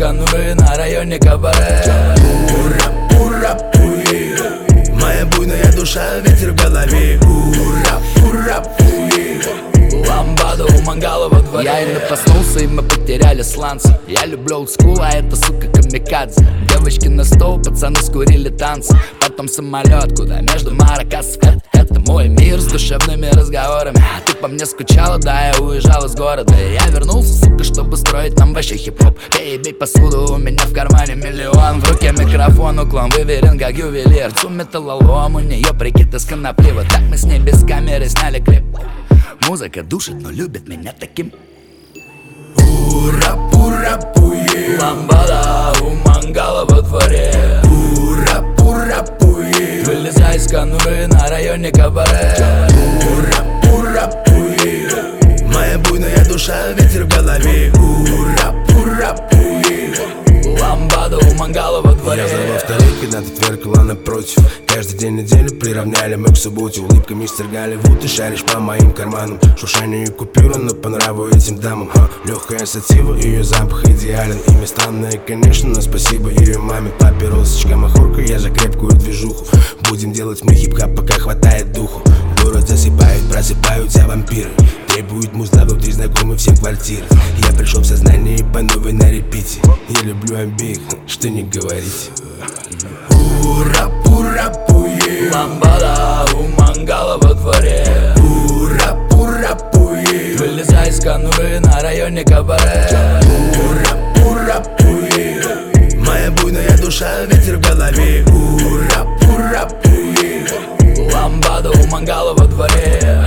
конвы на районе кабаре. Ура, ура, пуи, моя буйная душа, ветер в голове. Ура, ура, пуи, ламбада у мангала во дворе. Я именно проснулся, и мы потеряли сланцы. Я люблю олдскул, а это, сука, камикадзе. Девочки на стол, пацаны скурили танцы. Потом самолет, куда между Маракасов. Это мой мир с душевными разговорами. Ты по мне скучала, да, я уезжал из города. И я вернулся, сука, чтобы строить нам вообще хип-хоп. Пей и бей посуду, у меня в кармане миллион. В руке микрофон, уклон выверен, как ювелир. Цу металлолом, у нее прикид из конопли. Вот так мы с ней без камеры сняли клип. Музыка душит, но любит меня таким. ура, ура, пуи, Ламбада у мангала во дворе. ура, ура, пуи, Вылезай из конвы на районе кабаре. ура, ура, пуи, моя буйная душа, ветер в голове. Ура, ура, пуи, Ламбада у мангала во дворе. я знал во вторых, когда ты тверкала напротив. Каждый день недели приравняли мы к субботе. Улыбками стергали вуд, ты шаришь по моим карманам. Шуршание и купюра, но по нраву этим дамам. Легкая сатива, ее запах идеален. Имя странное, конечно, но спасибо ее маме. Папе, розочка, махорка, я за крепкую движуху. Будем делать мы хип-хап, пока хватает духу. Город засыпают, просыпаются вампиры. Требуют музла внутри знакомый всем квартиры. Я пришел в сознание и по новой на репите. Я люблю обеих, что не говорить. Ура, ура, пуи, Ламбада у мангала во дворе. ура, ура, пуи, Вылезай из конвы на районе кабаре. ура, ура, пуи, моя буйная душа, ветер в голове. Ура, ура, пуи, Ламбада у мангала во дворе.